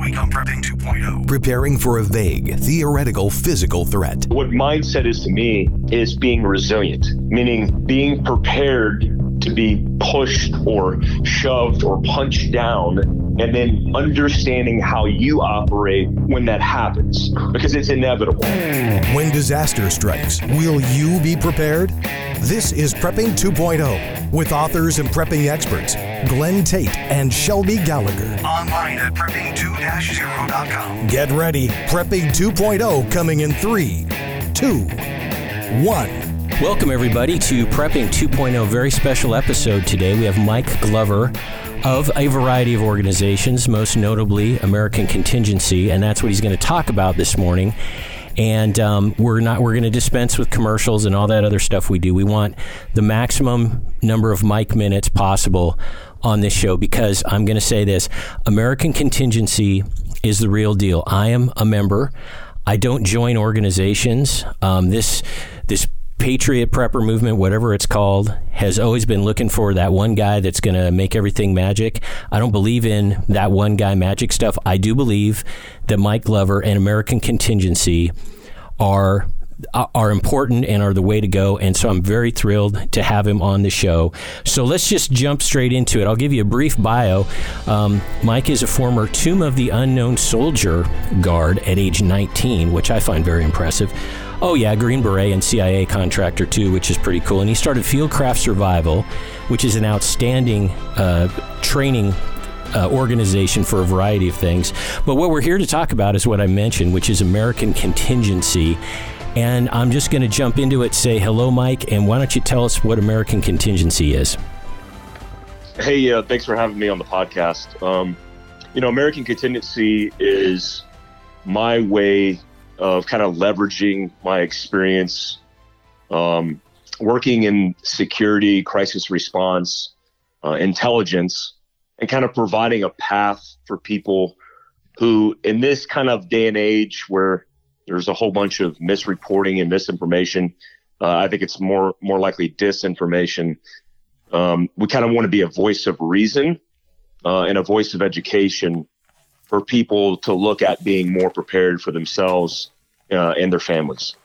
week on Prepping 2.0. Preparing for a vague, theoretical physical threat. What mindset is to me is being resilient, meaning being prepared to be pushed or shoved or punched down, and then understanding how you operate when that happens, because it's inevitable. When disaster strikes, will you be prepared? This is Prepping 2.0 with authors and prepping experts Glenn Tate and Shelby Gallagher. Online at prepping2-0.com. Get ready. Prepping 2.0 coming in 3, 2, 1. Welcome, everybody, to Prepping 2.0. Very special episode today. We have Mike Glover of a variety of organizations, most notably American Contingency, and that's what he's going to talk about this morning. And we're going to dispense with commercials and all that other stuff we do. We want the maximum number of Mike minutes possible on this show because I'm going to say this: American Contingency is the real deal. I am a member. I don't join organizations. This Patriot Prepper movement, whatever it's called, has always been looking for that one guy that's going to make everything magic. I don't believe in that one guy magic stuff. I do believe that Mike Glover and American Contingency are important and are the way to go. And so I'm very thrilled to have him on the show. So let's just jump straight into it. I'll give you a brief bio. Mike is a former Tomb of the Unknown Soldier guard at age 19, which I find very impressive. Oh, yeah, Green Beret and CIA contractor, too, which is pretty cool. And he started Fieldcraft Survival, which is an outstanding training organization for a variety of things. But what we're here to talk about is what I mentioned, which is American Contingency. And I'm just going to jump into it, say hello, Mike, and why don't you tell us what American Contingency is? Hey, thanks for having me on the podcast. American Contingency is my way of kind of leveraging my experience working in security, crisis response, intelligence, and kind of providing a path for people who, in this kind of day and age where there's a whole bunch of misreporting and misinformation, I think it's more likely disinformation. We kind of want to be a voice of reason and a voice of education for people to look at being more prepared for themselves and their families.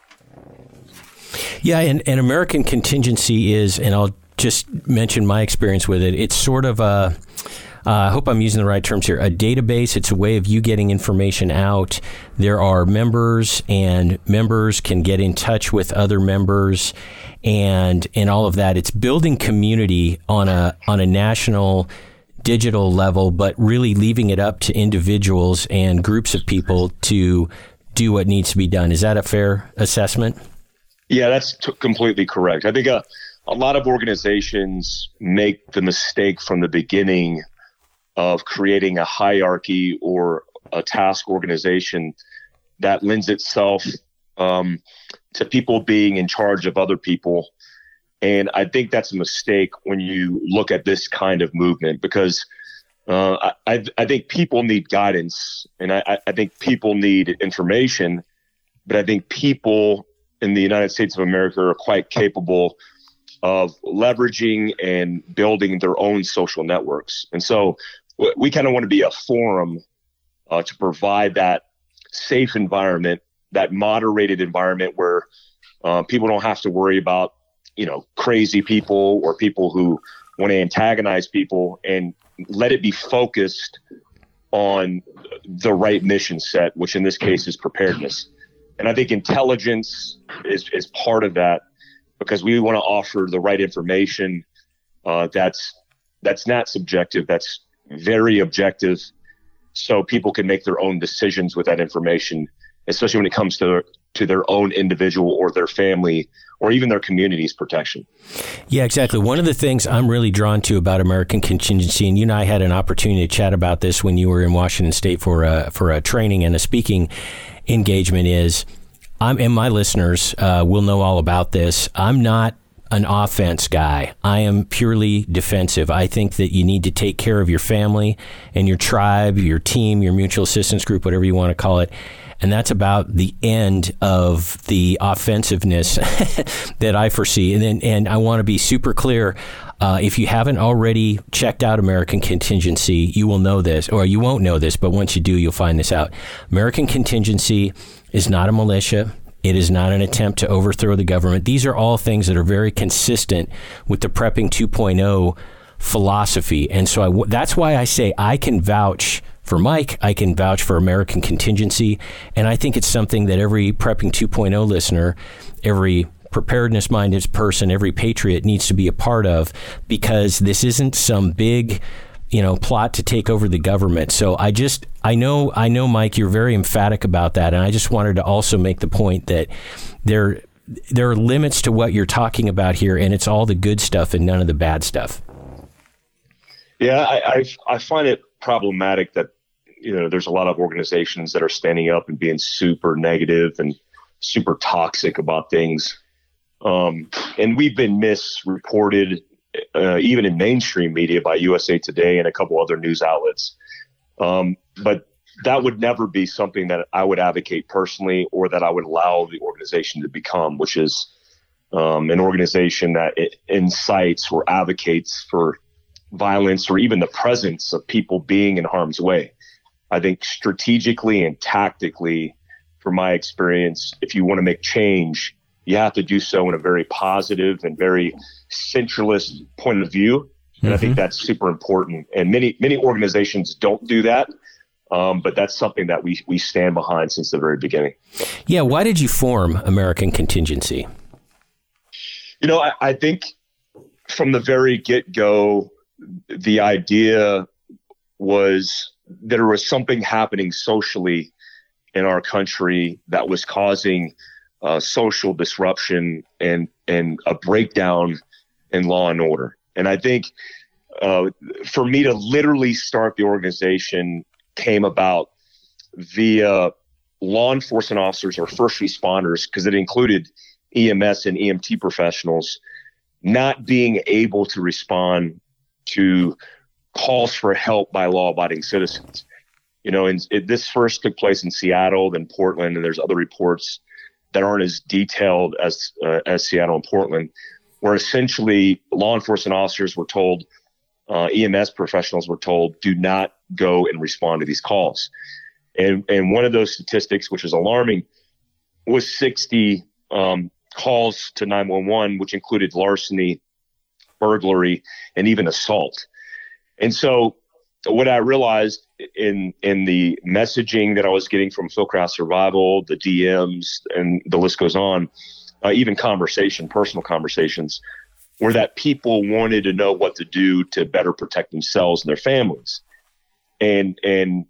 Yeah, and American Contingency is, and I'll just mention my experience with it, it's sort of a, I hope I'm using the right terms here, a database. It's a way of you getting information out. There are members, and members can get in touch with other members and all of that. It's building community on a national digital level, but really leaving it up to individuals and groups of people to do what needs to be done. Is that a fair assessment? Yeah, that's completely correct. I think a lot of organizations make the mistake from the beginning of creating a hierarchy or a task organization that lends itself to people being in charge of other people. And I think that's a mistake when you look at this kind of movement, because I think people need guidance, and I think people need information, but I think people in the United States of America are quite capable of leveraging and building their own social networks. And so we kind of want to be a forum to provide that safe environment, that moderated environment where people don't have to worry about, crazy people or people who want to antagonize people, and let it be focused on the right mission set, which in this case is preparedness. And I think intelligence is part of that, because we want to offer the right information that's not subjective, that's very objective, so people can make their own decisions with that information, especially when it comes to their own individual or their family or even their community's protection. Yeah, exactly. One of the things I'm really drawn to about American Contingency, and you and I had an opportunity to chat about this when you were in Washington State for a training and a speaking engagement, is and my listeners will know all about this. I'm not an offense guy. I am purely defensive. I think that you need to take care of your family and your tribe, your team, your mutual assistance group, whatever you want to call it. And that's about the end of the offensiveness that I foresee. And I want to be super clear. If you haven't already checked out American Contingency, you will know this, or you won't know this, but once you do, you'll find this out. American Contingency is not a militia. It is not an attempt to overthrow the government. These are all things that are very consistent with the Prepping 2.0 philosophy. And so that's why I say I can vouch for Mike, I can vouch for American Contingency, and I think it's something that every Prepping 2.0 listener, every preparedness-minded person, every patriot needs to be a part of, because this isn't some big, plot to take over the government. So I know, Mike, you're very emphatic about that, and I just wanted to also make the point that there are limits to what you're talking about here, and it's all the good stuff and none of the bad stuff. Yeah, I find it problematic that there's a lot of organizations that are standing up and being super negative and super toxic about things. And we've been misreported, even in mainstream media, by USA Today and a couple other news outlets. But that would never be something that I would advocate personally, or that I would allow the organization to become, which is an organization that incites or advocates for violence or even the presence of people being in harm's way. I think strategically and tactically, from my experience, if you want to make change, you have to do so in a very positive and very centralist point of view. And I think that's super important. And many organizations don't do that. But that's something that we stand behind since the very beginning. Yeah. Why did you form American Contingency? I think from the very get-go, the idea was there was something happening socially in our country that was causing social disruption and a breakdown in law and order. And I think for me to literally start the organization came about via law enforcement officers or first responders, because it included EMS and EMT professionals, not being able to respond to calls for help by law-abiding citizens. And this first took place in Seattle, then Portland, and there's other reports that aren't as detailed as Seattle and Portland, where essentially law enforcement officers were told, EMS professionals were told, do not go and respond to these calls. And one of those statistics, which is alarming, was 60 calls to 911, which included larceny, burglary, and even assault. And so what I realized in the messaging that I was getting from Fieldcraft Survival, the DMs, and the list goes on, even personal conversations, were that people wanted to know what to do to better protect themselves and their families. And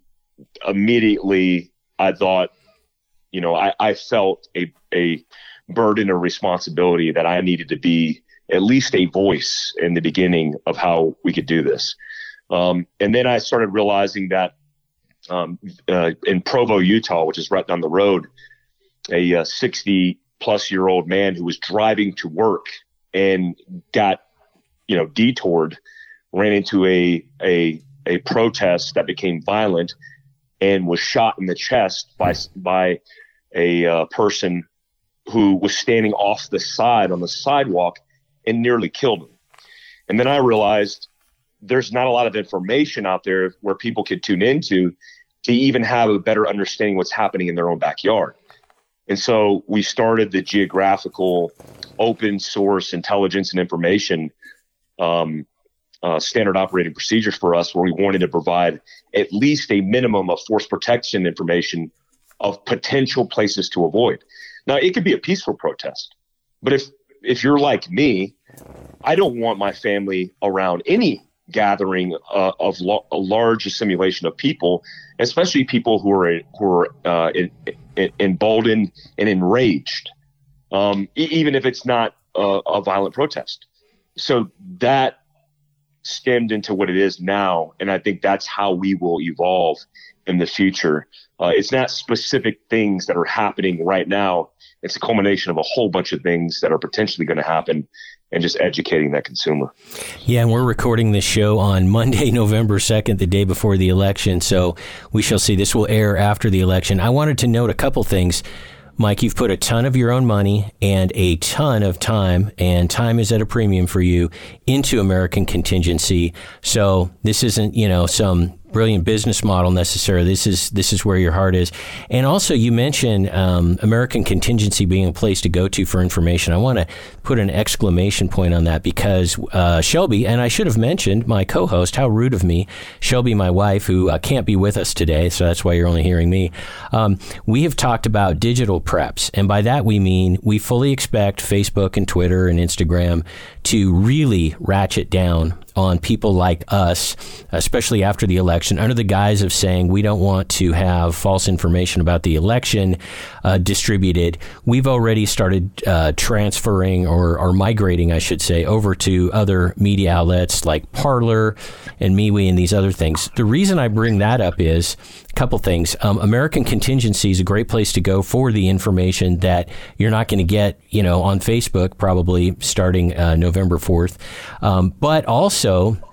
immediately I thought, I felt a burden or responsibility that I needed to be at least a voice in the beginning of how we could do this. And then I started realizing that in Provo, Utah, which is right down the road, a 60-plus-year-old man who was driving to work and got, detoured, ran into a protest that became violent and was shot in the chest by a person who was standing off the side on the sidewalk and nearly killed him. And then I realized there's not a lot of information out there where people could tune into to even have a better understanding what's happening in their own backyard. And so we started the geographical open source intelligence and information standard operating procedures for us, where we wanted to provide at least a minimum of force protection information of potential places to avoid. Now, it could be a peaceful protest, but if you're like me, I don't want my family around any gathering of a large assimilation of people, especially people who are emboldened and enraged, even if it's not a violent protest. So that stemmed into what it is now, and I think that's how we will evolve in the future. It's not specific things that are happening right now. It's a culmination of a whole bunch of things that are potentially going to happen, and just educating that consumer. Yeah, and we're recording this show on Monday, November 2nd, the day before the election. So we shall see. This will air after the election. I wanted to note a couple things. Mike, you've put a ton of your own money and a ton of time, and time is at a premium for you, into American Contingency. So this isn't, some brilliant business model necessarily. This is where your heart is. And also, you mentioned American Contingency being a place to go to for information. I want to put an exclamation point on that because Shelby, and I should have mentioned my co-host, how rude of me, Shelby, my wife, who can't be with us today, so that's why you're only hearing me. We have talked about digital preps, and by that we mean we fully expect Facebook and Twitter and Instagram to really ratchet down on people like us, especially after the election, under the guise of saying we don't want to have false information about the election distributed. We've already started transferring or migrating, I should say, over to other media outlets like Parler and MeWe and these other things. The reason I bring that up is a couple things. American Contingency is a great place to go for the information that you're not going to get, on Facebook, probably starting November 4th. But also,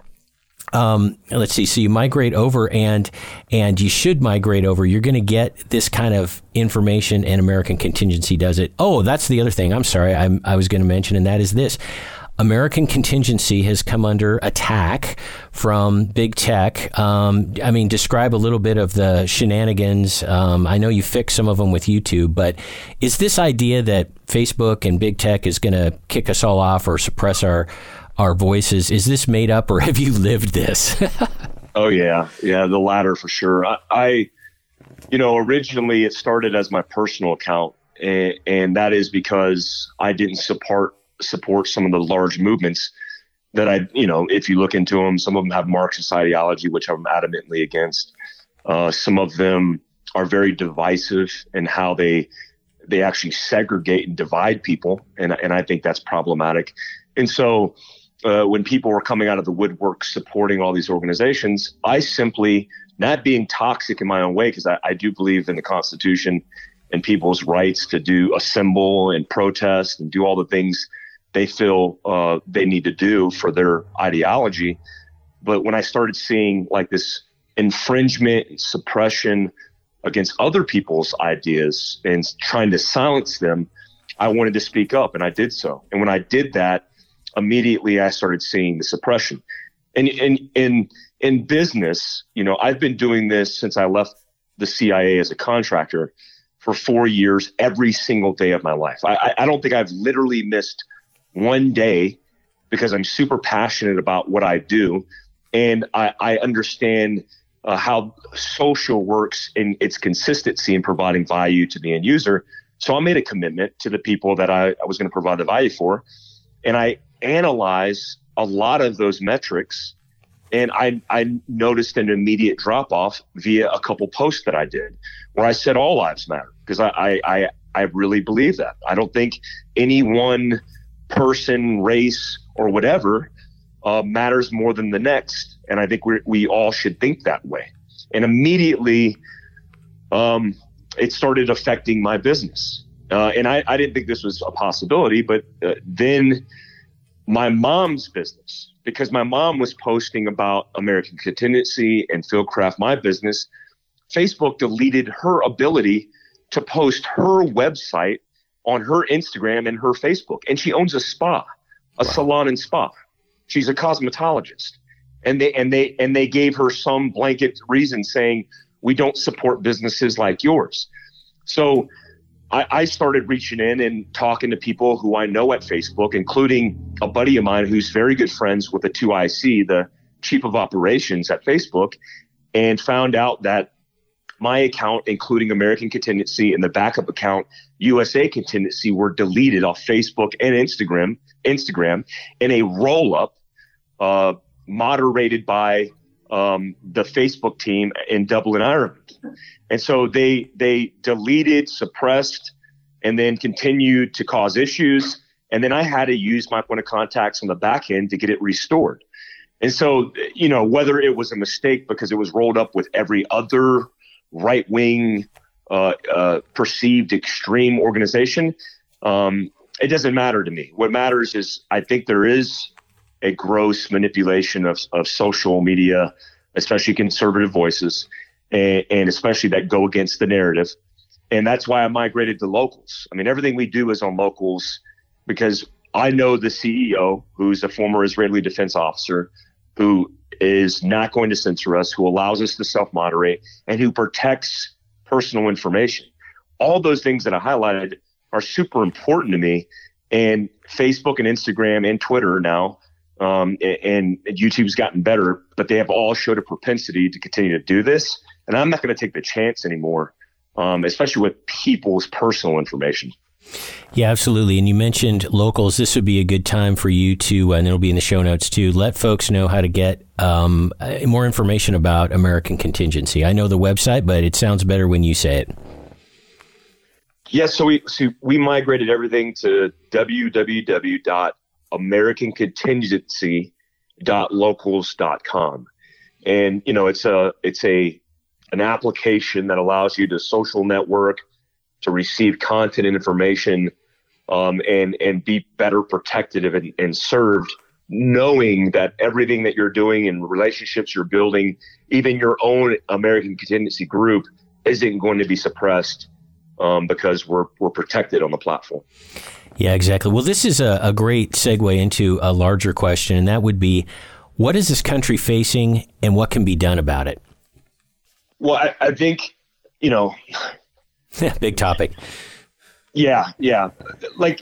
let's see. So you migrate over, and you should migrate over. You're going to get this kind of information, and American Contingency does it. Oh, that's the other thing. I'm sorry. I was going to mention, and that is this. American Contingency has come under attack from big tech. Describe a little bit of the shenanigans. I know you fixed some of them with YouTube, but is this idea that Facebook and big tech is going to kick us all off or suppress our voices, is this made up, or have you lived this? Oh, yeah. Yeah, the latter for sure. I originally it started as my personal account, and that is because I didn't support some of the large movements that if you look into them, some of them have Marxist ideology, which I'm adamantly against. Some of them are very divisive in how they actually segregate and divide people. And I think that's problematic. And so when people were coming out of the woodwork supporting all these organizations, I simply, not being toxic in my own way, because I do believe in the Constitution and people's rights to assemble and protest and do all the things they feel they need to do for their ideology. But when I started seeing like this infringement and suppression against other people's ideas and trying to silence them, I wanted to speak up, and I did so. And when I did that, immediately I started seeing the suppression. And in business, I've been doing this since I left the CIA as a contractor for 4 years, every single day of my life. I don't think I've literally missed one day, because I'm super passionate about what I do. And I understand how social works in its consistency in providing value to the end user. So I made a commitment to the people that I was going to provide the value for. And I analyzed a lot of those metrics, and I noticed an immediate drop off via a couple posts that I did where I said all lives matter, because I really believe that. I don't think any one person, race, or whatever matters more than the next. And I think we all should think that way. And immediately it started affecting my business. And I didn't think this was a possibility, but then my mom's business, because my mom was posting about American Contingency and Fieldcraft, my business, Facebook deleted her ability to post her website on her Instagram and her Facebook. And she owns a spa, salon and spa. She's a cosmetologist. And they gave her some blanket reason saying, we don't support businesses like yours. So I started reaching in and talking to people who I know at Facebook, including a buddy of mine who's very good friends with the 2IC, the chief of operations at Facebook, and found out that my account, including American Contingency and the backup account, USA Contingency, were deleted off Facebook and Instagram in a roll-up moderated by the Facebook team in Dublin, Ireland. And so they deleted, suppressed, and then continued to cause issues. And then I had to use my point of contacts on the back end to get it restored. And so, whether it was a mistake because it was rolled up with every other right-wing perceived extreme organization, it doesn't matter to me. What matters is I think there is a gross manipulation of social media, especially conservative voices, and especially that go against the narrative. And that's why I migrated to Locals. I mean, everything we do is on Locals because I know the CEO, who's a former Israeli defense officer, who is not going to censor us, who allows us to self-moderate, and who protects personal information. All those things that I highlighted are super important to me. And Facebook and Instagram and Twitter now, and YouTube's gotten better, but they have all showed a propensity to continue to do this. And I'm not going to take the chance anymore, especially with people's personal information. Yeah, absolutely. And you mentioned Locals. This would be a good time for you to, and it'll be in the show notes too, let folks know how to get more information about American Contingency. I know the website, but it sounds better when you say it. Yes, so we migrated everything to www.americancontingency.locals.com. And, you know, it's an application that allows you to social network, to receive content and information, and be better protected and served, knowing that everything that you're doing and relationships you're building, even your own American Contingency group, isn't going to be suppressed because we're protected on the platform. Yeah, exactly. Well, this is a great segue into a larger question, and that would be, what is this country facing and what can be done about it? Well, I think, you know... Big topic. Yeah. Like,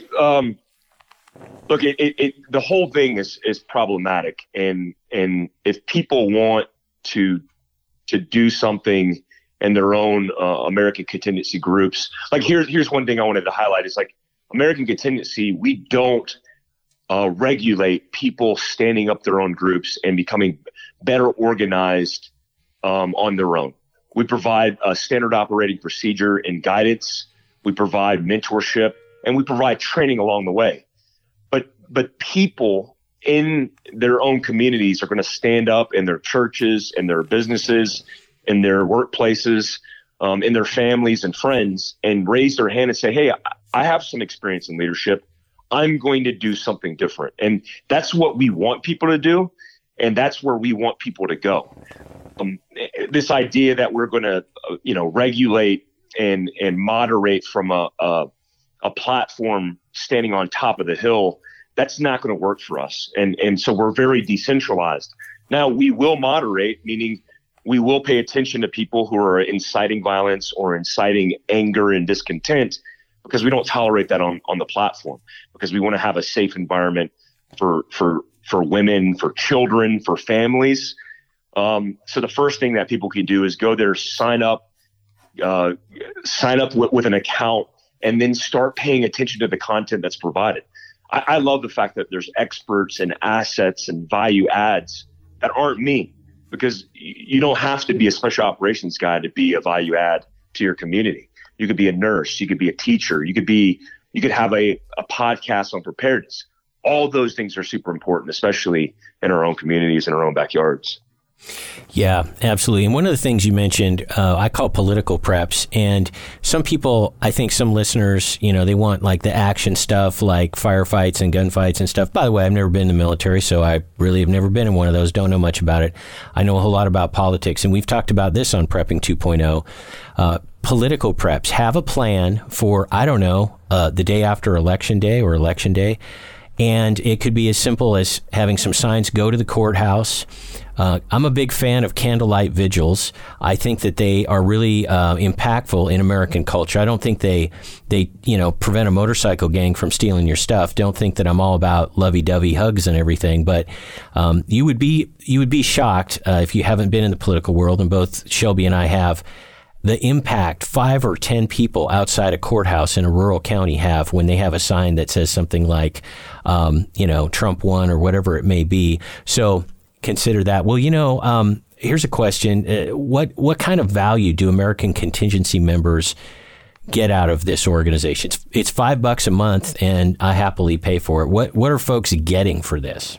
look, the whole thing is problematic, and if people want to do something in their own American Contingency groups, like here's one thing I wanted to highlight is like American Contingency, we don't regulate people standing up their own groups and becoming better organized on their own. We provide a standard operating procedure and guidance. We provide mentorship, and we provide training along the way. But people in their own communities are going to stand up in their churches, in their businesses, in their workplaces, in their families and friends, and raise their hand and say, hey, I have some experience in leadership. I'm going to do something different. And that's what we want people to do, and that's where we want people to go. This idea that we're going to, regulate and moderate from a platform standing on top of the hill, that's not going to work for us. And so we're very decentralized. Now, we will moderate, meaning we will pay attention to people who are inciting violence or inciting anger and discontent, because we don't tolerate that on the platform, because we want to have a safe environment for women, for children, for families. So the first thing that people can do is go there, sign up with an account, and then start paying attention to the content that's provided. I love the fact that there's experts and assets and value adds that aren't me, because you don't have to be a special operations guy to be a value add to your community. You could be a nurse, you could be a teacher, you could have a podcast on preparedness. All those things are super important, especially in our own communities and our own backyards. Yeah, absolutely. And one of the things you mentioned, I call political preps. And some people, I think some listeners, they want like the action stuff, like firefights and gunfights and stuff. By the way, I've never been in the military, so I really have never been in one of those. Don't know much about it. I know a whole lot about politics. And we've talked about this on Prepping 2.0. Political preps. Have a plan for, the day after election day or election day. And it could be as simple as having some signs, go to the courthouse. I'm a big fan of candlelight vigils. I think that they are really impactful in American culture. I don't think they prevent a motorcycle gang from stealing your stuff. Don't think that I'm all about lovey-dovey hugs and everything. But you would be shocked if you haven't been in the political world, and both Shelby and I have, the impact 5 or 10 people outside a courthouse in a rural county have when they have a sign that says something like, Trump won or whatever it may be. So consider that. Well, here's a question. What kind of value do American Contingency members get out of this organization? It's $5 a month, and I happily pay for it. What are folks getting for this?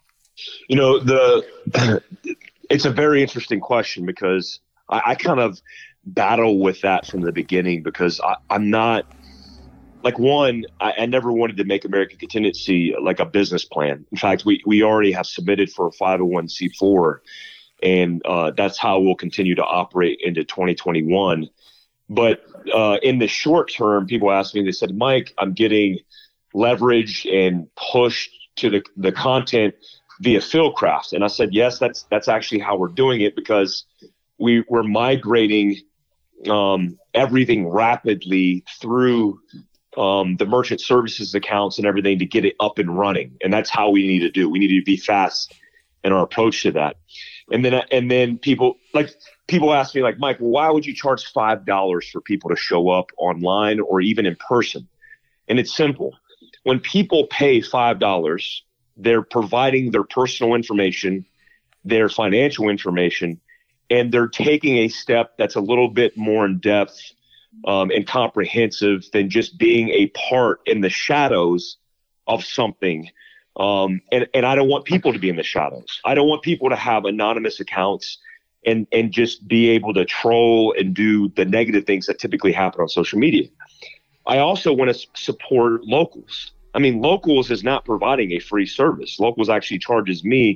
It's a very interesting question, because I kind of battle with that from the beginning, because I'm not like, one, I never wanted to make American Contingency like a business plan. In fact, we already have submitted for a 501c4, and that's how we'll continue to operate into 2021. But in the short term, people ask me, they said, Mike, I'm getting leveraged and pushed to the content via Fieldcraft. And I said, yes, that's actually how we're doing it, because we're migrating everything rapidly through the merchant services accounts and everything to get it up and running. And that's how we need to do. We need to be fast in our approach to that. And then people ask me, like, Mike, well, why would you charge $5 for people to show up online or even in person? And it's simple. When people pay $5, they're providing their personal information, their financial information, and they're taking a step that's a little bit more in depth and comprehensive than just being a part in the shadows of something. And I don't want people to be in the shadows. I don't want people to have anonymous accounts and just be able to troll and do the negative things that typically happen on social media. I also want to support Locals. I mean, Locals is not providing a free service. Locals actually charges me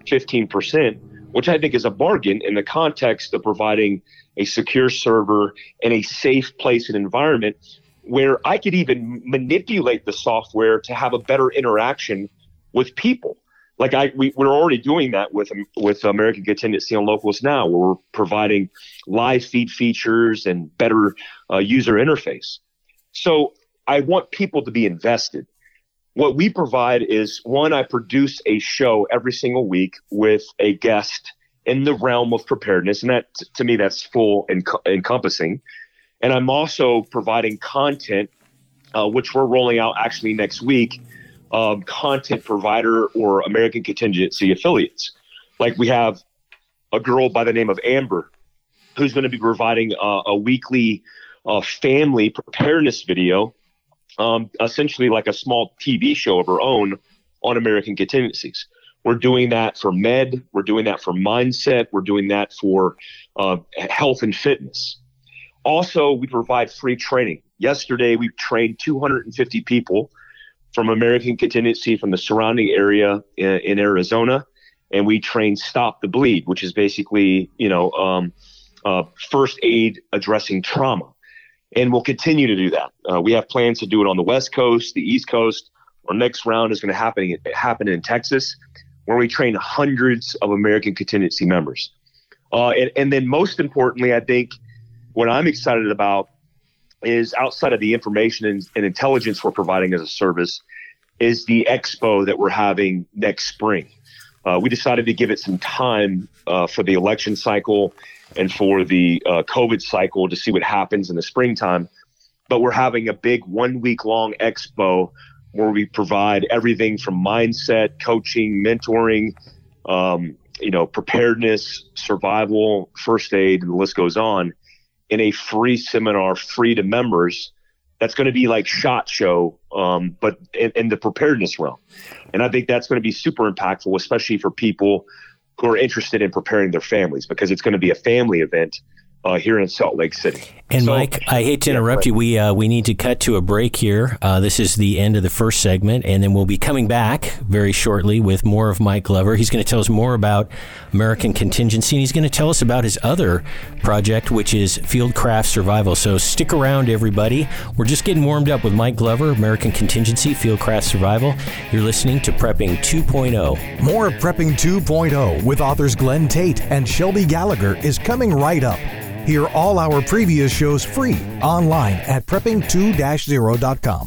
15%, which I think is a bargain in the context of providing a secure server and a safe place and environment where I could even manipulate the software to have a better interaction with people. Like we're already doing that with American Contingency on Locals now, where we're providing live feed features and better user interface. So I want people to be invested. What we provide is, one, I produce a show every single week with a guest in the realm of preparedness. And that, to me, that's full and encompassing. And I'm also providing content, which we're rolling out actually next week, content provider or American Contingency affiliates. Like, we have a girl by the name of Amber, who's going to be providing a weekly family preparedness video, essentially like a small TV show of her own on American Contingencies. We're doing that for med. We're doing that for mindset. We're doing that for health and fitness. Also, we provide free training. Yesterday, we trained 250 people from American Contingency from the surrounding area in Arizona, and we trained Stop the Bleed, which is basically, first aid addressing trauma. And we'll continue to do that. We have plans to do it on the West Coast, the East Coast. Our next round is going to happen in Texas, where we train hundreds of American Contingency members. And then most importantly, I think what I'm excited about is, outside of the information and intelligence we're providing as a service, is the expo that we're having next spring. We decided to give it some time for the election cycle and for the COVID cycle to see what happens in the springtime. But we're having a big 1 week long expo where we provide everything from mindset, coaching, mentoring, preparedness, survival, first aid, and the list goes on, in a free seminar, free to members. That's going to be like SHOT Show, but in the preparedness realm. And I think that's going to be super impactful, especially for people who are interested in preparing their families, because it's going to be a family event here in Salt Lake City. And so, Mike, I hate to interrupt you. We need to cut to a break here. This is the end of the first segment, and then we'll be coming back very shortly with more of Mike Glover. He's going to tell us more about American Contingency, and he's going to tell us about his other project, which is Fieldcraft Survival. So stick around, everybody. We're just getting warmed up with Mike Glover, American Contingency, Fieldcraft Survival. You're listening to Prepping 2.0. More of Prepping 2.0 with authors Glenn Tate and Shelby Gallagher is coming right up. Hear all our previous shows free online at prepping2-0.com.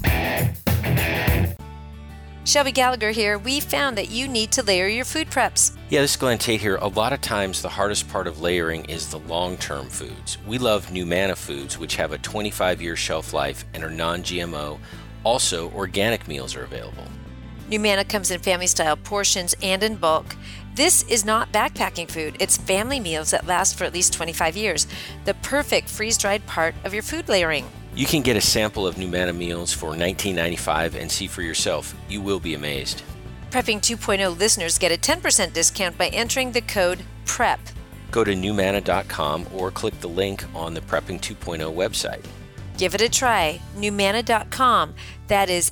Shelby Gallagher here. We found that you need to layer your food preps. Yeah, this is Glenn Tate here. A lot of times the hardest part of layering is the long-term foods. We love NuManna foods, which have a 25-year shelf life and are non-GMO. Also, organic meals are available. NuManna comes in family-style portions and in bulk. This is not backpacking food. It's family meals that last for at least 25 years. The perfect freeze-dried part of your food layering. You can get a sample of NuManna meals for $19.95 and see for yourself. You will be amazed. Prepping 2.0 listeners get a 10% discount by entering the code PREP. Go to NuManna.com or click the link on the Prepping 2.0 website. Give it a try. NuManna.com. That is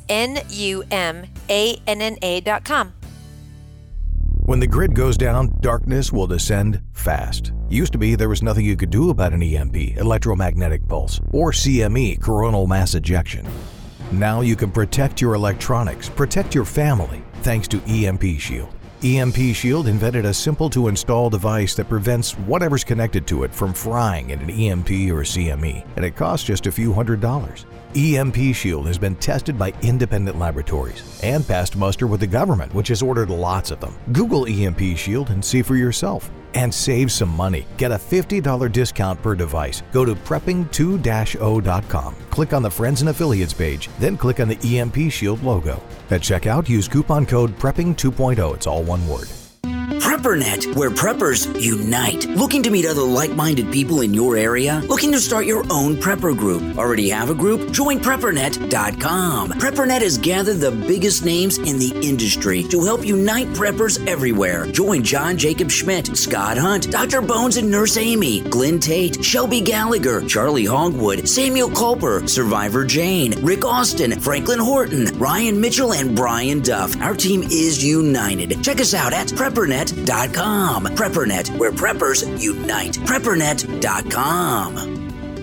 NuManna.com. When the grid goes down, darkness will descend fast. Used to be there was nothing you could do about an EMP, electromagnetic pulse, or CME, coronal mass ejection. Now you can protect your electronics, protect your family, thanks to EMP Shield. EMP Shield invented a simple-to-install device that prevents whatever's connected to it from frying in an EMP or CME, and it costs just a few $100s. EMP Shield has been tested by independent laboratories and passed muster with the government, which has ordered lots of them. Google EMP Shield and see for yourself. And save some money. Get a $50 discount per device. Go to prepping2-0.com. Click on the Friends and Affiliates page, then click on the EMP Shield logo. At checkout, use coupon code PREPPING 2.0. It's all one word. PrepperNet, where preppers unite. Looking to meet other like-minded people in your area? Looking to start your own prepper group? Already have a group? Join PrepperNet.com. PrepperNet has gathered the biggest names in the industry to help unite preppers everywhere. Join John Jacob Schmidt, Scott Hunt, Dr. Bones and Nurse Amy, Glenn Tate, Shelby Gallagher, Charlie Hogwood, Samuel Culper, Survivor Jane, Rick Austin, Franklin Horton, Ryan Mitchell, and Brian Duff. Our team is united. Check us out at PrepperNet.com. PrepperNet, where preppers unite. PrepperNet.com.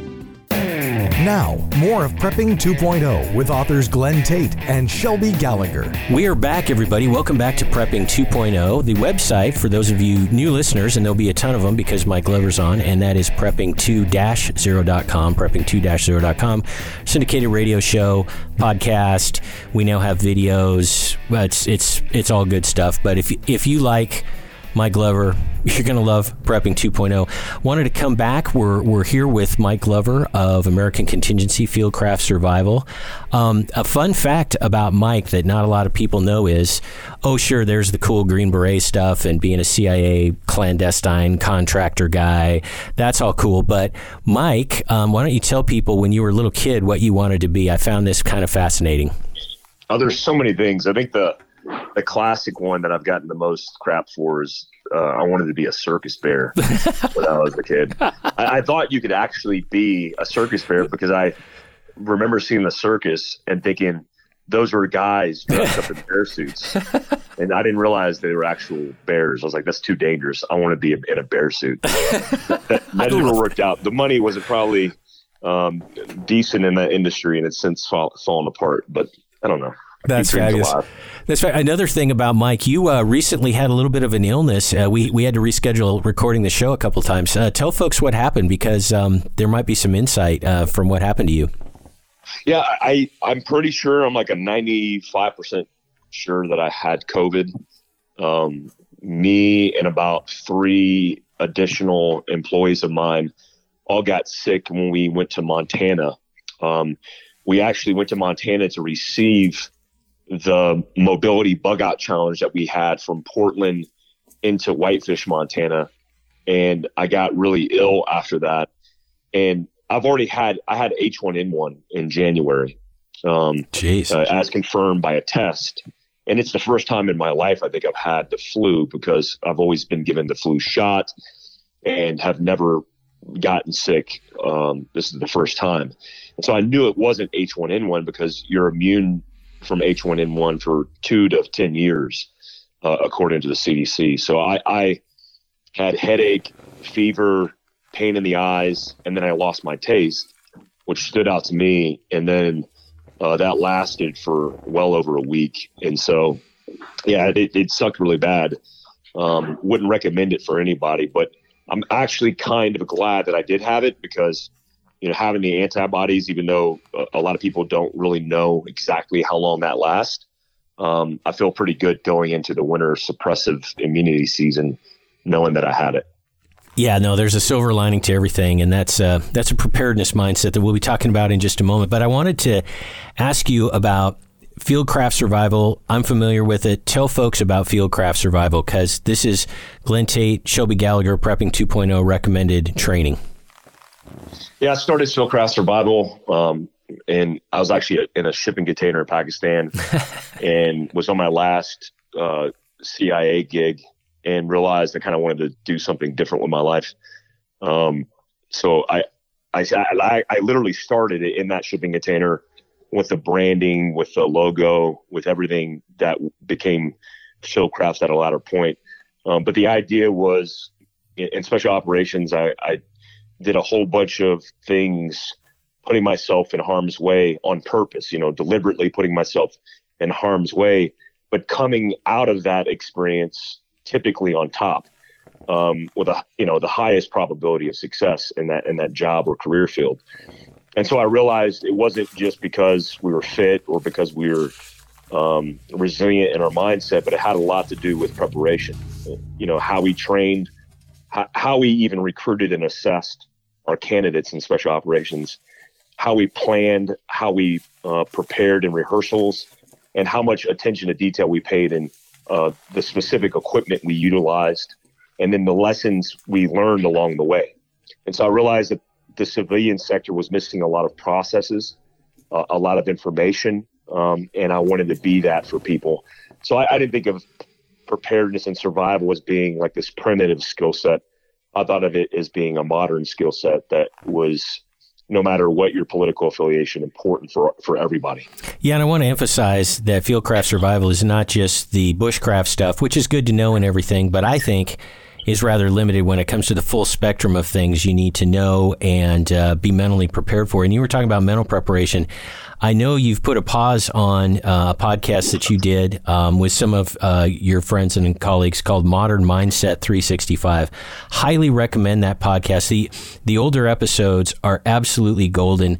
Now, more of Prepping 2.0 with authors Glenn Tate and Shelby Gallagher. We are back, everybody. Welcome back to Prepping 2.0, the website for those of you new listeners, and there'll be a ton of them because Mike Glover's on, and that is prepping2-0.com, prepping2-0.com. Syndicated radio show, podcast. We now have videos. It's all good stuff. But if you like Mike Glover, you're going to love Prepping 2.0. Wanted to come back. We're here with Mike Glover of American Contingency Fieldcraft Survival. A fun fact about Mike that not a lot of people know is, sure, there's the cool Green Beret stuff and being a CIA clandestine contractor guy. That's all cool. But Mike, why don't you tell people when you were a little kid what you wanted to be? I found this kind of fascinating. Oh, there's so many things. I think the classic one that I've gotten the most crap for is I wanted to be a circus bear when I was a kid. I thought you could actually be a circus bear because I remember seeing the circus and thinking those were guys dressed up in bear suits. And I didn't realize they were actual bears. I was like, that's too dangerous. I want to be in a bear suit. That never worked out. The money wasn't probably decent in that industry, and it's since fallen apart. But I don't know. That's fabulous. That's right. Another thing about Mike, you recently had a little bit of an illness. We had to reschedule recording the show a couple times. Tell folks what happened because there might be some insight from what happened to you. Yeah, I'm pretty sure. I'm like a 95% sure that I had COVID. Me and about 3 additional employees of mine all got sick when we went to Montana. We actually went to Montana to receive the mobility bug out challenge that we had from Portland into Whitefish, Montana. And I got really ill after that. And I had H1N1 in January, as confirmed by a test. And it's the first time in my life I think I've had the flu because I've always been given the flu shot and have never gotten sick. This is the first time. And so I knew it wasn't H1N1 because you're immune from H1N1 for 2 to 10 years, according to the CDC. So I had headache, fever, pain in the eyes, and then I lost my taste, which stood out to me. And then that lasted for well over a week. And so, yeah, it sucked really bad. Wouldn't recommend it for anybody, but I'm actually kind of glad that I did have it because having the antibodies, even though a lot of people don't really know exactly how long that lasts, I feel pretty good going into the winter suppressive immunity season, knowing that I had it. Yeah, no, there's a silver lining to everything, and that's a preparedness mindset that we'll be talking about in just a moment. But I wanted to ask you about Fieldcraft Survival. I'm familiar with it. Tell folks about Fieldcraft Survival because this is Glenn Tate, Shelby Gallagher, Prepping 2.0 recommended training. Yeah, I started Fieldcraft Survival, and I was actually in a shipping container in Pakistan and was on my last CIA gig and realized I kind of wanted to do something different with my life. So I literally started it in that shipping container with the branding, with the logo, with everything that became Fieldcraft at a latter point. But the idea was in special operations, I did a whole bunch of things, putting myself in harm's way on purpose, deliberately putting myself in harm's way, but coming out of that experience typically on top, with the highest probability of success in that job or career field. And so I realized it wasn't just because we were fit or because we were resilient in our mindset, but it had a lot to do with preparation. How we trained, how we even recruited and assessed our candidates in special operations, how we planned, how we prepared in rehearsals, and how much attention to detail we paid in the specific equipment we utilized, and then the lessons we learned along the way. And so I realized that the civilian sector was missing a lot of processes, a lot of information, and I wanted to be that for people. So I didn't think of preparedness and survival as being like this primitive skill set. I thought of it as being a modern skill set that was, no matter what your political affiliation, important for everybody. Yeah, and I want to emphasize that fieldcraft survival is not just the bushcraft stuff, which is good to know and everything, but I think is rather limited when it comes to the full spectrum of things you need to know and be mentally prepared for. And you were talking about mental preparation. I know you've put a pause on a podcast that you did with some of your friends and colleagues called Modern Mindset 365. Highly recommend that podcast. The older episodes are absolutely golden.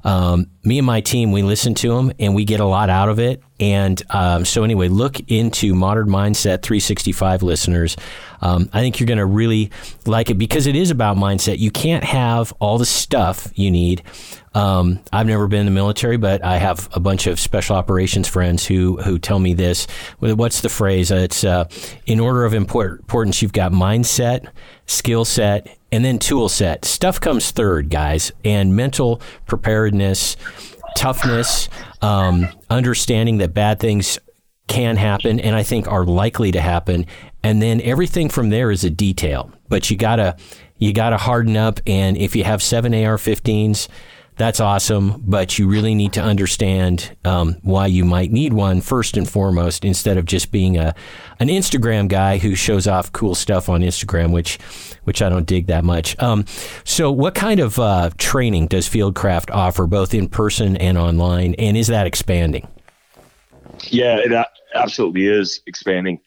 Me and my team, we listen to them and we get a lot out of it. And so anyway, look into Modern Mindset 365, listeners. I think you're going to really like it because it is about mindset. You can't have all the stuff you need. I've never been in the military, but I have a bunch of special operations friends who tell me this. What's the phrase? It's in order of importance, you've got mindset, skill set, and then tool set. Stuff comes third, guys, and mental preparedness, toughness, understanding that bad things can happen and I think are likely to happen. And then everything from there is a detail, but you gotta harden up. And if you have 7 AR-15s, that's awesome, but you really need to understand why you might need one first and foremost, instead of just being an Instagram guy who shows off cool stuff on Instagram, which I don't dig that much. So what kind of training does Fieldcraft offer, both in person and online, and is that expanding? Yeah, it absolutely is expanding.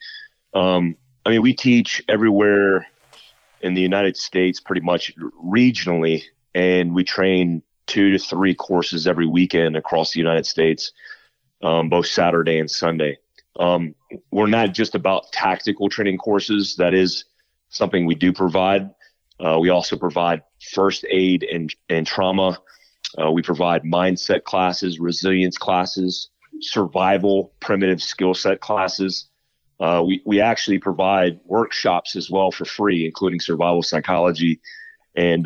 We teach everywhere in the United States, pretty much regionally, and we train 2 to 3 courses every weekend across the United States, both Saturday and Sunday. We're not just about tactical training courses. That is something we do provide. We also provide first aid and trauma. We provide mindset classes, resilience classes, survival, primitive skill set classes. We actually provide workshops as well for free, including survival psychology and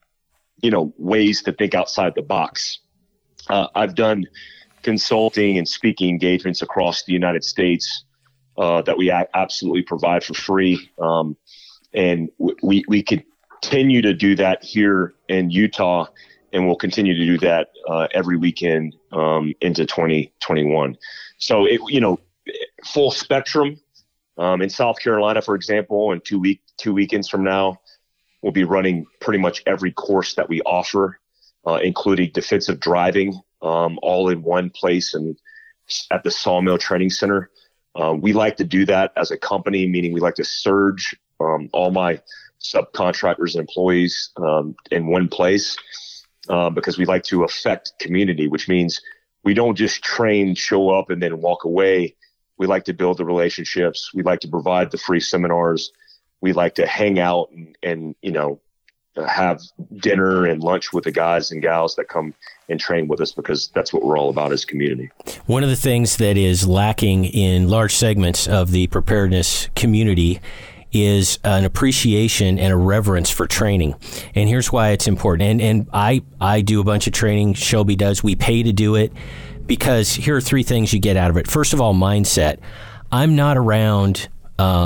ways to think outside the box. I've done consulting and speaking engagements across the United States that we absolutely provide for free. And we continue to do that here in Utah, and we'll continue to do that every weekend into 2021. So, full spectrum. In South Carolina, for example, in 2 weekends from now, we'll be running pretty much every course that we offer, including defensive driving, all in one place and at the Sawmill Training Center. We like to do that as a company, meaning we like to surge all my subcontractors and employees in one place because we like to affect community, which means we don't just train, show up, and then walk away. We like to build the relationships. We like to provide the free seminars. We like to hang out and have dinner and lunch with the guys and gals that come and train with us, because that's what we're all about as community. One of the things that is lacking in large segments of the preparedness community is an appreciation and a reverence for training. And here's why it's important. And I do a bunch of training. Shelby does. We pay to do it because here are 3 things you get out of it. First of all, mindset. I'm not around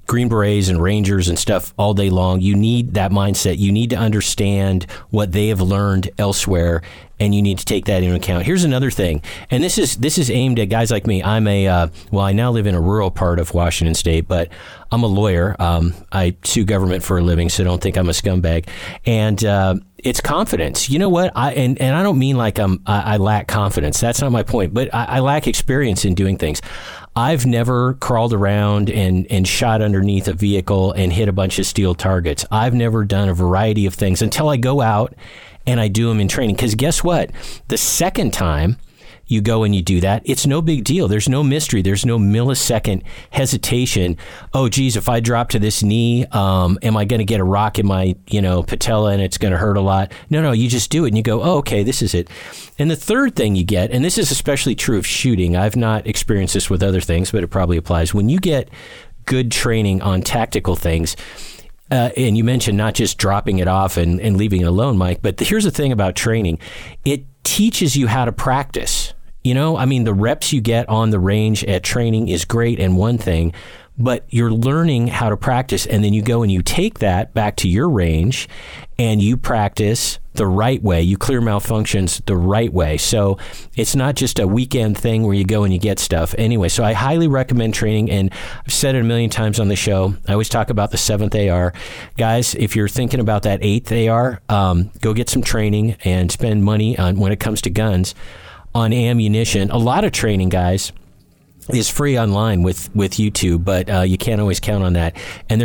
Green Berets and Rangers and stuff all day long. You need that mindset. You need to understand what they have learned elsewhere, and you need to take that into account. Here's another thing, and this is aimed at guys like me. I'm I now live in a rural part of Washington State, but I'm a lawyer. I sue government for a living, so don't think I'm a scumbag. And it's confidence. You know what? I don't mean like I lack confidence. That's not my point. But I lack experience in doing things. I've never crawled around and shot underneath a vehicle and hit a bunch of steel targets. I've never done a variety of things until I go out and I do them in training. Because guess what? The second time you go and you do that, it's no big deal. There's no mystery. There's no millisecond hesitation. Oh, geez, if I drop to this knee, am I going to get a rock in my, patella and it's going to hurt a lot? No, you just do it and you go, oh, okay, this is it. And the third thing you get, and this is especially true of shooting. I've not experienced this with other things, but it probably applies. When you get good training on tactical things, and you mentioned not just dropping it off and leaving it alone, Mike, but here's the thing about training. It teaches you how to practice. The reps you get on the range at training is great and one thing, but you're learning how to practice, and then you go and you take that back to your range and you practice the right way. You clear malfunctions the right way. So it's not just a weekend thing where you go and you get stuff. Anyway, so I highly recommend training, and I've said it a million times on the show. I always talk about the 7th AR. Guys, if you're thinking about that 8th AR, go get some training and spend money on when it comes to guns on ammunition. A lot of training, guys, is free online with YouTube, but you can't always count on that. And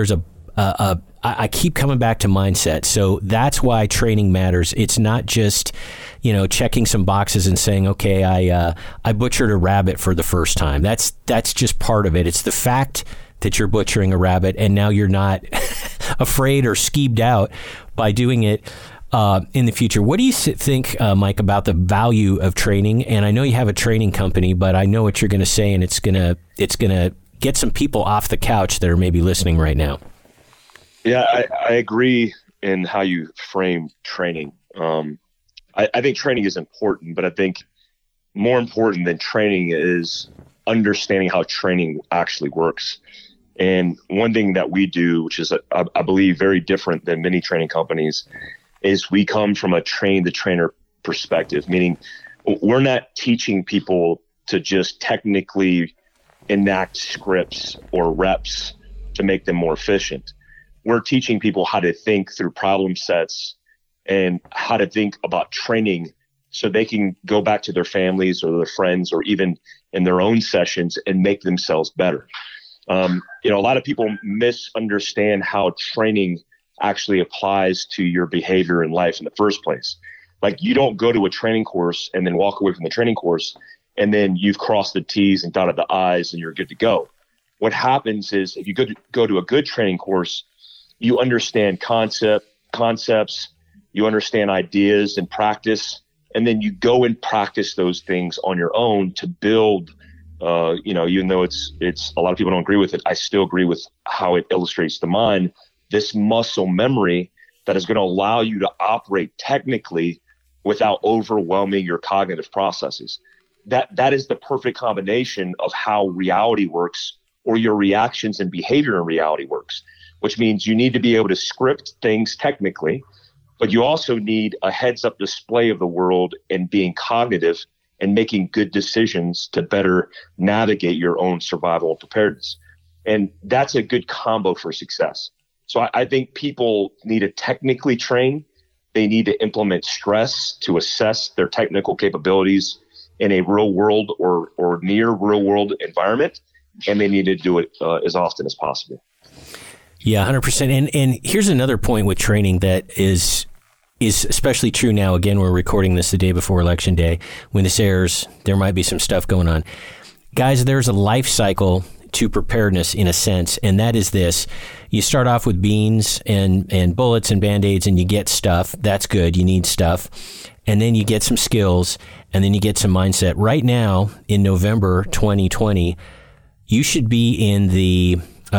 I keep coming back to mindset. So that's why training matters. It's not just, checking some boxes and saying, okay, I butchered a rabbit for the first time. That's just part of it. It's the fact that you're butchering a rabbit and now you're not afraid or skeeved out by doing it in the future. What do you think, Mike, about the value of training? And I know you have a training company, but I know what you're going to say, and it's gonna get some people off the couch that are maybe listening right now. Yeah, I agree in how you frame training. I think training is important, but I think more important than training is understanding how training actually works. And one thing that we do, which is, I believe, very different than many training companies, is we come from a train-the-trainer perspective, meaning we're not teaching people to just technically enact scripts or reps to make them more efficient. We're teaching people how to think through problem sets and how to think about training so they can go back to their families or their friends or even in their own sessions and make themselves better. A lot of people misunderstand how training actually applies to your behavior in life in the first place. Like, you don't go to a training course and then walk away from the training course and then you've crossed the T's and dotted the I's and you're good to go. What happens is, if you go to a good training course, you understand concepts, you understand ideas and practice, and then you go and practice those things on your own to build, even though it's a lot of people don't agree with it, I still agree with how it illustrates the mind, this muscle memory that is going to allow you to operate technically without overwhelming your cognitive processes. That is the perfect combination of how reality works, or your reactions and behavior in reality works, which means you need to be able to script things technically, but you also need a heads-up display of the world and being cognitive and making good decisions to better navigate your own survival and preparedness. And that's a good combo for success. So I think people need to technically train. They need to implement stress to assess their technical capabilities in a real world or near real world environment. And they need to do it as often as possible. Yeah, 100%. And here's another point with training that is especially true now. Again, we're recording this the day before Election Day. When this airs, there might be some stuff going on. Guys, there's a life cycle to preparedness in a sense, and that is this. You start off with beans and bullets and Band-Aids, and you get stuff. That's good. You need stuff. And then you get some skills, and then you get some mindset. Right now, in November 2020, you should be in the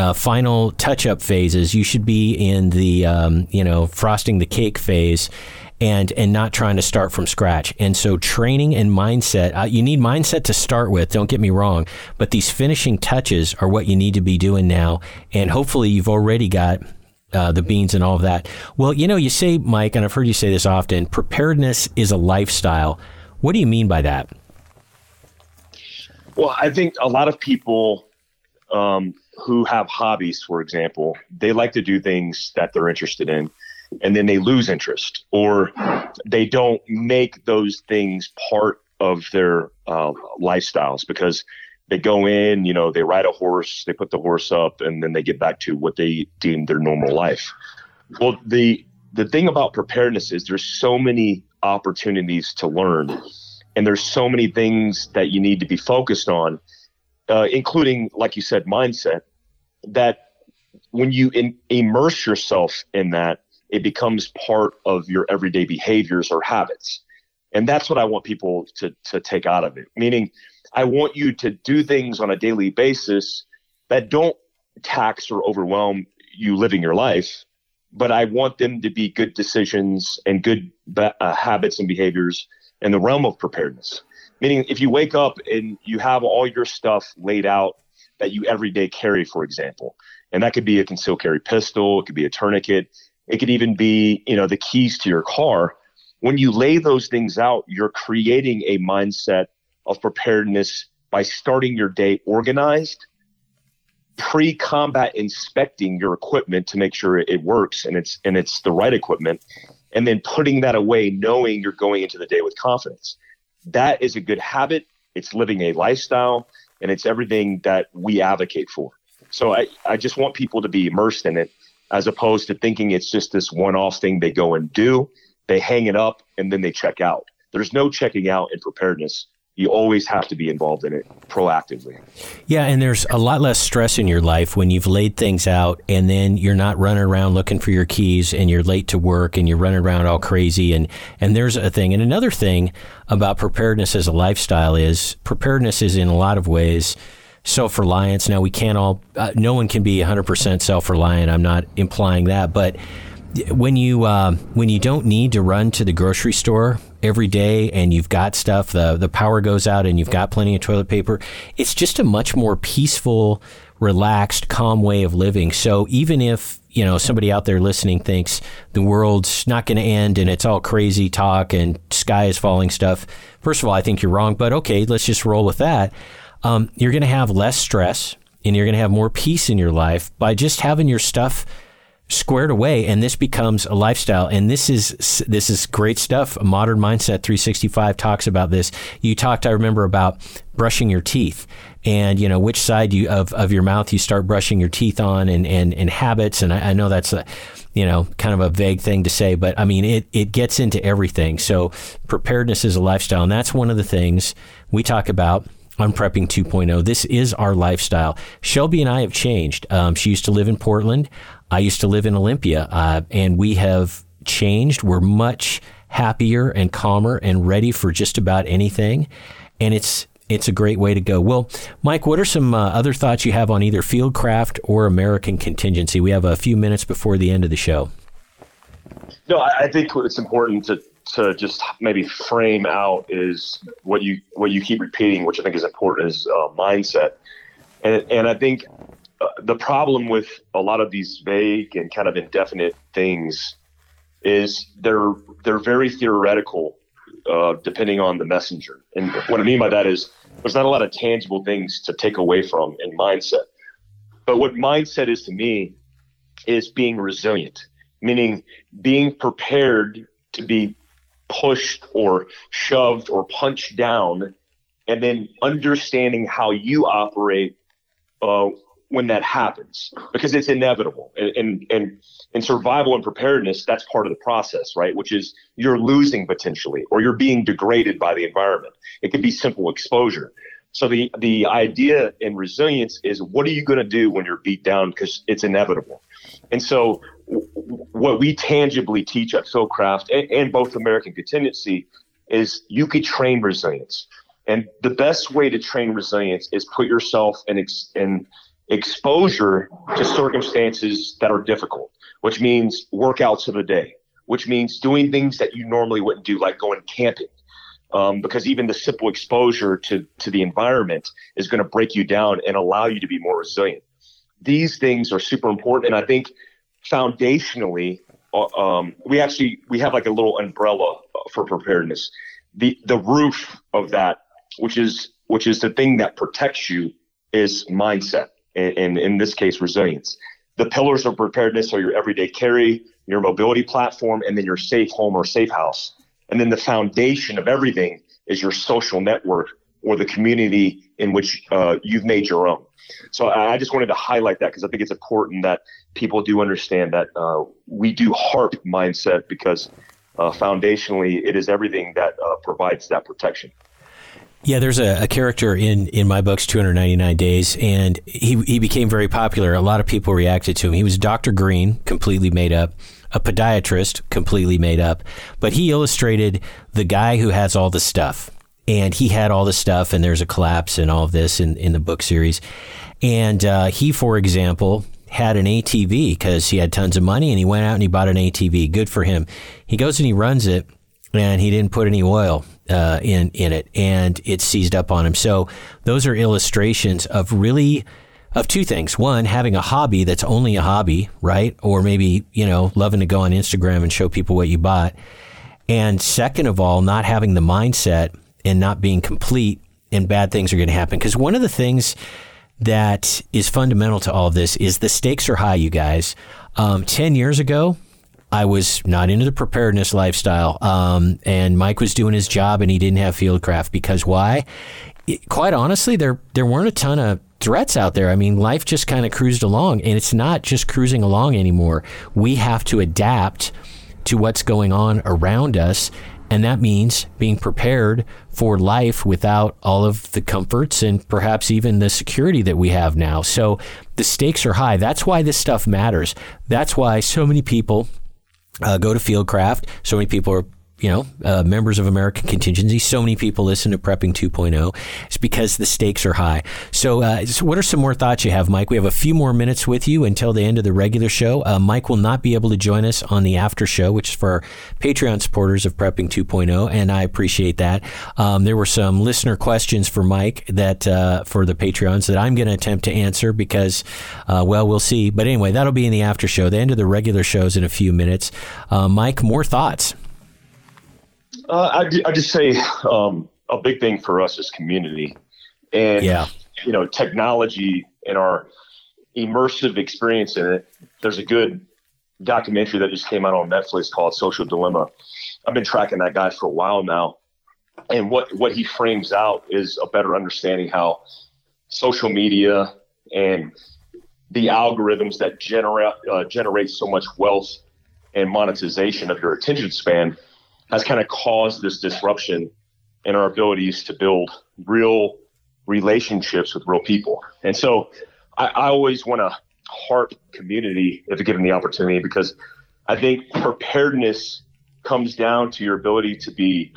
final touch-up phases. You should be in the, frosting the cake phase. and not trying to start from scratch. And so training and mindset, you need mindset to start with, don't get me wrong, but these finishing touches are what you need to be doing now. And hopefully you've already got the beans and all of that. Well, you say, Mike, and I've heard you say this often, preparedness is a lifestyle. What do you mean by that? Well, I think a lot of people who have hobbies, for example, they like to do things that they're interested in, and then they lose interest, or they don't make those things part of their lifestyles because they go in, they ride a horse, they put the horse up, and then they get back to what they deem their normal life. Well, the thing about preparedness is there's so many opportunities to learn, and there's so many things that you need to be focused on, including, like you said, mindset, that when you immerse yourself in that, it becomes part of your everyday behaviors or habits. And that's what I want people to take out of it. Meaning, I want you to do things on a daily basis that don't tax or overwhelm you living your life, but I want them to be good decisions and good habits and behaviors in the realm of preparedness. Meaning, if you wake up and you have all your stuff laid out that you every day carry, for example, and that could be a concealed carry pistol, it could be a tourniquet, it could even be, the keys to your car. When you lay those things out, you're creating a mindset of preparedness by starting your day organized, pre-combat inspecting your equipment to make sure it works and it's the right equipment, and then putting that away, knowing you're going into the day with confidence. That is a good habit. It's living a lifestyle, and it's everything that we advocate for. So I just want people to be immersed in it, as opposed to thinking it's just this one-off thing they go and do. They hang it up and then they check out. There's no checking out in preparedness. You always have to be involved in it proactively. Yeah, and there's a lot less stress in your life when you've laid things out, and then you're not running around looking for your keys, and you're late to work, and you're running around all crazy. And there's a thing. And another thing about preparedness as a lifestyle is preparedness is in a lot of ways self-reliance. Now, we can't all, no one can be 100% self-reliant. I'm not implying that, but when you don't need to run to the grocery store every day and you've got stuff, the power goes out and you've got plenty of toilet paper, it's just a much more peaceful, relaxed, calm way of living. So even if, somebody out there listening thinks the world's not going to end and it's all crazy talk and sky is falling stuff, first of all, I think you're wrong, but okay, let's just roll with that. You're going to have less stress and you're going to have more peace in your life by just having your stuff squared away, and this becomes a lifestyle. And this is great stuff. Modern Mindset 365 talks about this. You talked, I remember, about brushing your teeth and, which side of your mouth you start brushing your teeth on and habits. And I know that's kind of a vague thing to say, but I mean, it gets into everything. So preparedness is a lifestyle. And that's one of the things we talk about on Prepping 2.0. This is our lifestyle. Shelby and I have changed. She used to live in Portland. I used to live in Olympia, and we have changed. We're much happier and calmer and ready for just about anything. And it's a great way to go. Well, Mike, what are some other thoughts you have on either Fieldcraft or American Contingency? We have a few minutes before the end of the show. No, I think it's important to just maybe frame out is what you keep repeating, which I think is important, is mindset. And I think the problem with a lot of these vague and kind of indefinite things is they're very theoretical, depending on the messenger. And what I mean by that is there's not a lot of tangible things to take away from in mindset. But what mindset is to me is being resilient, meaning being prepared to be pushed or shoved or punched down, and then understanding how you operate when that happens, because it's inevitable. And in survival and preparedness, that's part of the process, right? Which is you're losing potentially, or you're being degraded by the environment. It could be simple exposure. So the idea in resilience is, what are you going to do when you're beat down? Because it's inevitable. And so what we tangibly teach at Fieldcraft and both American Contingency is you could train resilience. And the best way to train resilience is put yourself in exposure to circumstances that are difficult, which means workouts of the day, which means doing things that you normally wouldn't do, like going camping. Because even the simple exposure to the environment is going to break you down and allow you to be more resilient. These things are super important. And I think foundationally, we have like a little umbrella for preparedness. The roof of that, which is the thing that protects you, is mindset. And in this case, resilience. The pillars of preparedness are your everyday carry, your mobility platform, and then your safe home or safe house. And then the foundation of everything is your social network or the community in which you've made your own. So I just wanted to highlight that because I think it's important that people do understand that we do HARP mindset because foundationally it is everything that provides that protection. Yeah, there's a character in my books, 299 Days, and he became very popular. A lot of people reacted to him. He was Dr. Green, completely made up, a podiatrist, completely made up, but he illustrated the guy who has all the stuff. And he had all the stuff, and there's a collapse and all of this in the book series. And he, for example, had an ATV because he had tons of money, and he went out and he bought an ATV. Good for him. He goes and he runs it, and he didn't put any oil in it, and it seized up on him. So those are illustrations of two things. One, having a hobby that's only a hobby, right? Or maybe, loving to go on Instagram and show people what you bought. And second of all, not having the mindset and not being complete, and bad things are going to happen. Because one of the things that is fundamental to all of this is the stakes are high, you guys. 10 years ago, I was not into the preparedness lifestyle, and Mike was doing his job, and he didn't have Fieldcraft. Because why? Quite honestly, there weren't a ton of threats out there. I mean, life just kind of cruised along, and it's not just cruising along anymore. We have to adapt to what's going on around us. And that means being prepared for life without all of the comforts and perhaps even the security that we have now. So the stakes are high. That's why this stuff matters. That's why so many people go to Fieldcraft. So many people are, members of American Contingency. So many people listen to Prepping 2.0. It's because the stakes are high. So what are some more thoughts you have, Mike? We have a few more minutes with you until the end of the regular show. Mike will not be able to join us on the after show, which is for our Patreon supporters of Prepping 2.0, and I appreciate that. There were some listener questions for Mike that for the Patreons that I'm going to attempt to answer because, we'll see. But anyway, that'll be in the after show. The end of the regular show is in a few minutes. Mike, more thoughts? I just say a big thing for us is community, and technology and our immersive experience in it. There's a good documentary that just came out on Netflix called Social Dilemma. I've been tracking that guy for a while now, and what he frames out is a better understanding how social media and the algorithms that generate so much wealth and monetization of your attention span has kind of caused this disruption in our abilities to build real relationships with real people. And so I always want to HARP community if given the opportunity, because I think preparedness comes down to your ability to be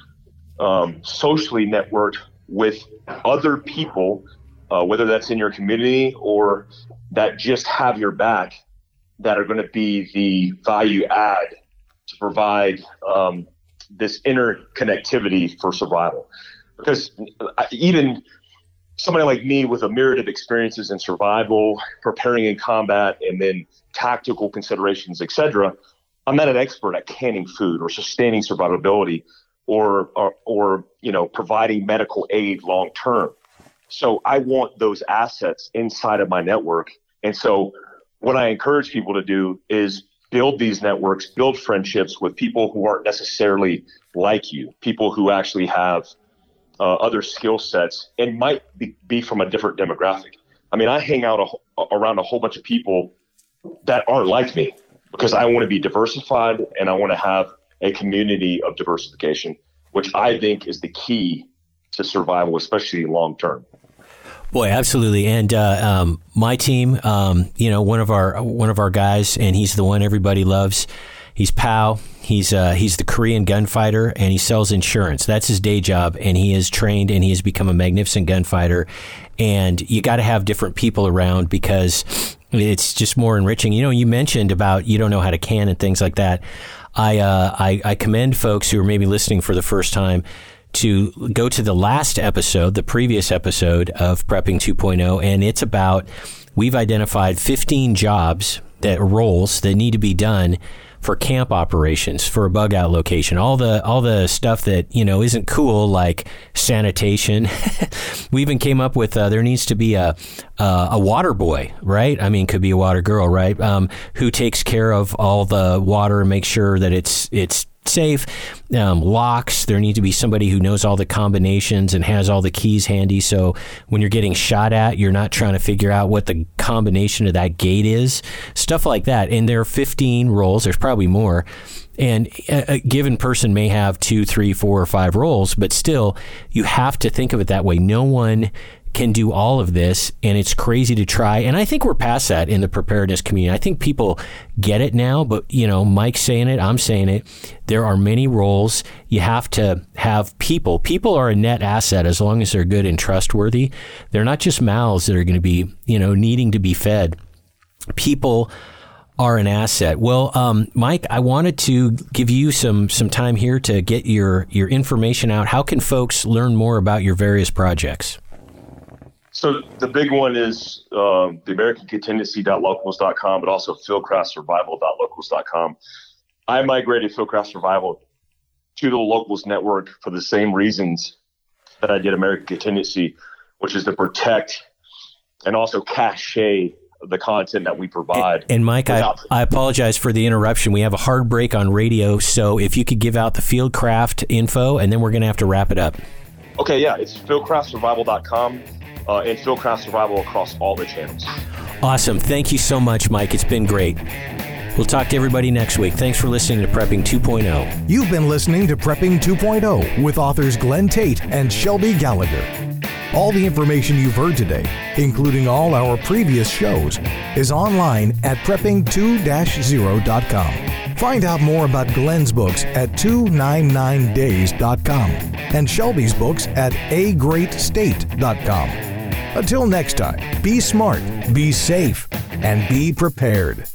socially networked with other people, whether that's in your community or that just have your back, that are going to be the value add to provide this interconnectivity for survival. Because even somebody like me with a myriad of experiences in survival, preparing in combat, and then tactical considerations, etc., I'm not an expert at canning food or sustaining survivability or providing medical aid long term. So I want those assets inside of my network. And so what I encourage people to do is build these networks, build friendships with people who aren't necessarily like you, people who actually have other skill sets and might be from a different demographic. I mean, I hang out around a whole bunch of people that aren't like me because I want to be diversified and I want to have a community of diversification, which I think is the key to survival, especially long term. Boy, absolutely. And my team, one of our guys, and he's the one everybody loves. He's Pow. He's the Korean gunfighter, and he sells insurance. That's his day job, and he is trained, and he has become a magnificent gunfighter. And you got to have different people around because it's just more enriching. You mentioned about you don't know how to can and things like that. I commend folks who are maybe listening for the first time to go to the last episode, the previous episode of Prepping 2.0, and it's about, we've identified 15 roles that need to be done for camp operations, for a bug out location, all the stuff that, isn't cool, like sanitation. We even came up with, there needs to be a water boy, right? I mean, could be a water girl, right? Who takes care of all the water and makes sure that it's safe. Locks, there need to be somebody who knows all the combinations and has all the keys handy, so when you're getting shot at, you're not trying to figure out what the combination of that gate is. Stuff like that. And there are 15 roles. There's probably more. And a given person may have 2, 3, 4, or 5 roles, but still, you have to think of it that way. No one can do all of this, and it's crazy to try. And I think we're past that in the preparedness community. I think people get it now, but, Mike's saying it, I'm saying it. There are many roles. You have to have people. People are a net asset as long as they're good and trustworthy. They're not just mouths that are going to be, needing to be fed. People are an asset. Well, Mike, I wanted to give you some time here to get your information out. How can folks learn more about your various projects? So the big one is the AmericanContingency.locals.com, but also fieldcraftsurvival.locals.com. I migrated Fieldcraft Survival to the Locals Network for the same reasons that I did American Contingency, which is to protect and also cache the content that we provide. And Mike, I apologize for the interruption. We have a hard break on radio, so if you could give out the Fieldcraft info, and then we're going to have to wrap it up. Okay, yeah, it's fieldcraftsurvival.com. And Fieldcraft Survival across all the channels. Awesome. Thank you so much, Mike. It's been great. We'll talk to everybody next week. Thanks for listening to Prepping 2.0. You've been listening to Prepping 2.0 with authors Glenn Tate and Shelby Gallagher. All the information you've heard today, including all our previous shows, is online at prepping2-0.com. Find out more about Glenn's books at 299days.com and Shelby's books at agreatstate.com. Until next time, be smart, be safe, and be prepared.